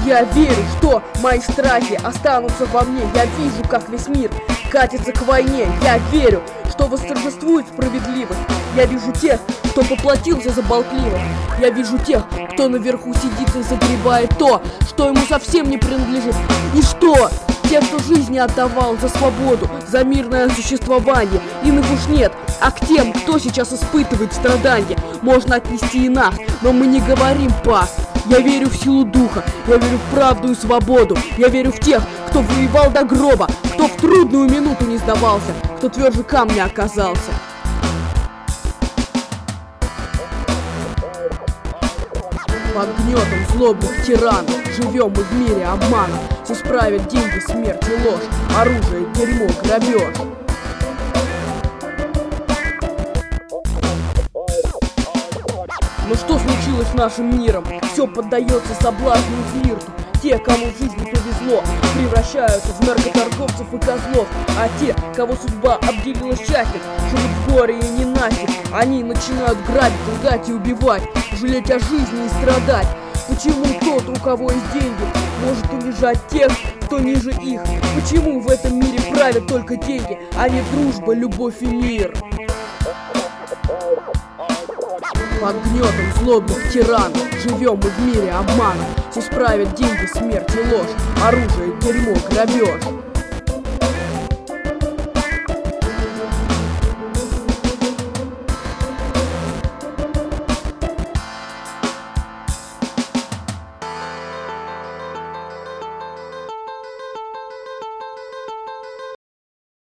Я верю, что мои страхи останутся во мне. Я вижу, как весь мир катится к войне. Я верю, что восторжествует справедливость. Я вижу тех, кто поплатился за болтливость. Я вижу тех, кто наверху сидит и загребает то, что ему совсем не принадлежит. И что? Те, кто жизни отдавал за свободу, за мирное существование, иных уж нет. А к тем, кто сейчас испытывает страдания, можно отнести и нас, но мы не говорим пас. Я верю в силу духа, я верю в правду и свободу. Я верю в тех, кто воевал до гроба, кто в трудную минуту не сдавался, кто тверже камня оказался. Под гнетом злобных тиранов живем мы в мире обмана. Здесь правят деньги, смерть и ложь, оружие, дерьмо, грабеж. Но что случилось с нашим миром? Все поддается соблазну и флирту. Те, кому в жизни повезло, превращаются в наркоторговцев и козлов. А те, кого судьба обделила счастьем, живут в горе и ненастье. Они начинают грабить, лгать и убивать, жалеть о жизни и страдать. Почему тот, у кого есть деньги, может унижать тех, кто ниже их? Почему в этом мире правят только деньги, а не дружба, любовь и мир? Под гнетом злобных тиранов живем мы в мире обмана. Здесь правят деньги, смерть и ложь, оружие, дерьмо, грабеж.